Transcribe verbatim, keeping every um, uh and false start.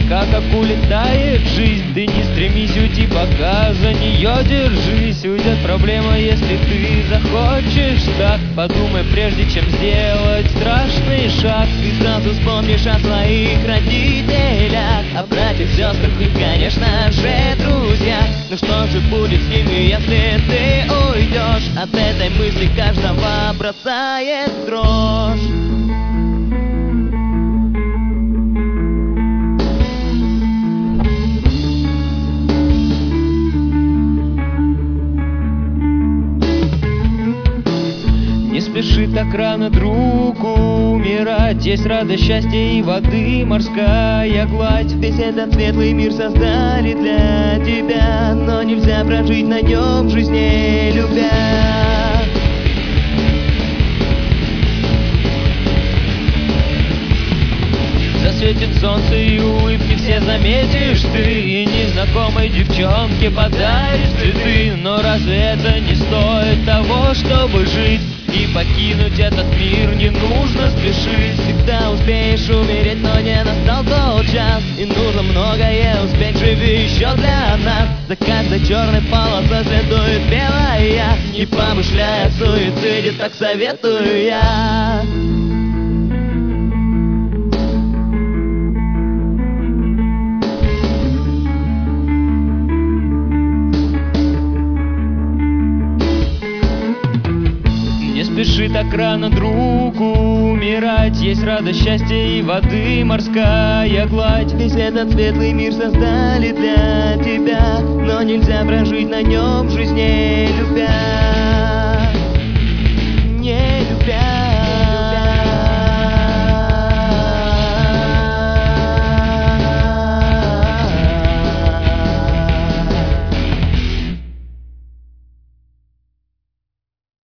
пока как улетает жизнь. Ты не стремись уйти, пока за нее держись. Уйдет проблема, если ты захочешь так. Подумай, прежде чем сделать страшный шаг. Ты сразу вспомнишь о своих родителях, о братьях, сестрах и, конечно же, друзьях. Ну что же будет с ними, если ты уйдешь? От этой мысли каждого бросает дрожь. Не спеши так рано, друг, умирать. Есть радость, счастье и воды морская гладь. Весь этот светлый мир создали для тебя, но нельзя прожить на нем жизнь не любя. Засветит солнце и улыбки все заметишь ты, и незнакомой девчонке подаришь цветы. Но разве это не стоит того, чтобы жить и покинуть этот мир? Не нужно спешить. Всегда успеешь умереть, но не настал тот час, и нужно многое успеть. Живи еще для нас. За каждой черной полосой следует белая. Не помышляя о суициде, так советую я. Не спеши так рано, друг, умирать. Есть радость, счастье и воды морская гладь. Весь этот светлый мир создали для тебя, но нельзя прожить на нем жизнь не любя.